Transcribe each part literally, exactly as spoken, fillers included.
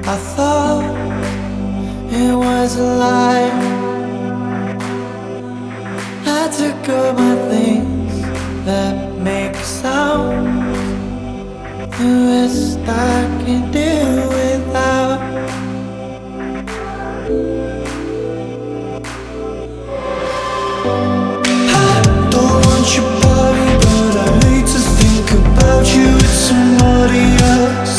I thought it was a lie. I took all my things that make sound. The rest I can do without. I don't want your body, but I hate to think about you with somebody else.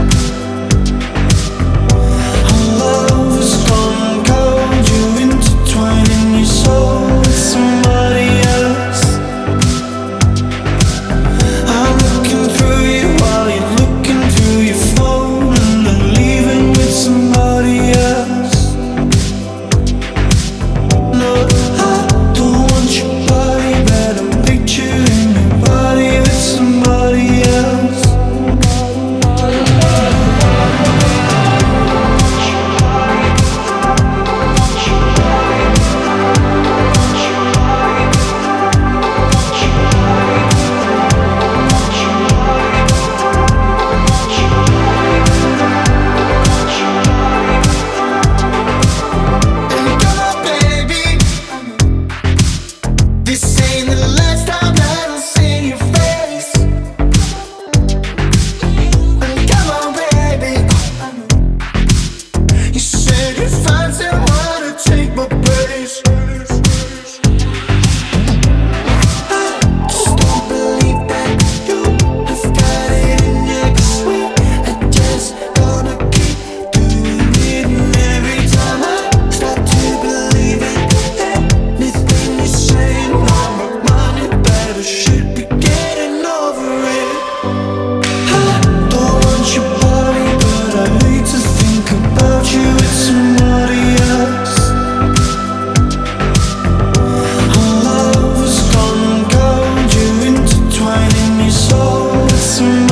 Our love has gone cold, you intertwining your soul with somebody else. I'm looking through you while you're looking through your phone, and I'm leaving with somebody else. No, I don't want your body, but I'm picturing your body with somebody else. And come on, baby, this ain't the last time that I'll see your face. And come on, baby, you said you'd find someone to take my place. I just don't believe that you have got it in you, 'cause we are just gonna keep doing it. And every time I start to believe it, anything you say, I'm reminded that I should be getting over it. I don't want your body, but I hate to think about you with somebody else. Our love has gone cold, you intertwining your soul with somebody